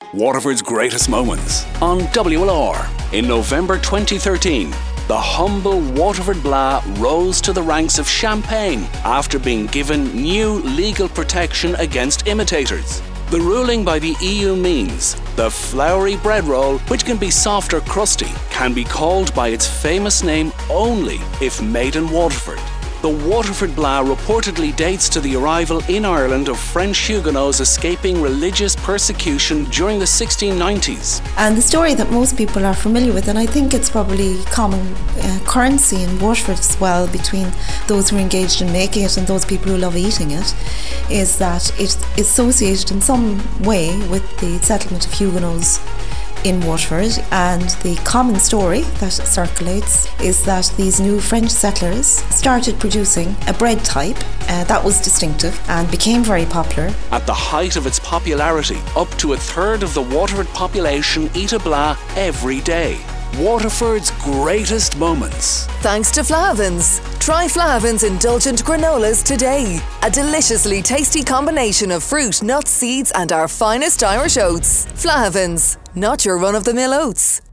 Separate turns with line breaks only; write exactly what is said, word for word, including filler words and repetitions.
Waterford's Greatest Moments on W L R. In November twenty thirteen, the humble Waterford Blah rose to the ranks of champagne after being given new legal protection against imitators. The ruling by the E U means the floury bread roll, which can be soft or crusty, can be called by its famous name only if made in Waterford. The Waterford Blah reportedly dates to the arrival in Ireland of French Huguenots escaping religious persecution during the sixteen nineties.
And the story that most people are familiar with, and I think it's probably common uh, currency in Waterford as well between those who are engaged in making it and those people who love eating it, is that it's associated in some way with the settlement of Huguenots in Waterford. And the common story that circulates is that these new French settlers started producing a bread type uh, that was distinctive and became very popular.
At the height of its popularity, up to a third of the Waterford population eat a blah every day. Waterford's greatest moments.
Thanks to Flahavans. Try Flahavans Indulgent Granolas today. A deliciously tasty combination of fruit, nuts, seeds and our finest Irish oats. Flahavans, not your run-of-the-mill oats.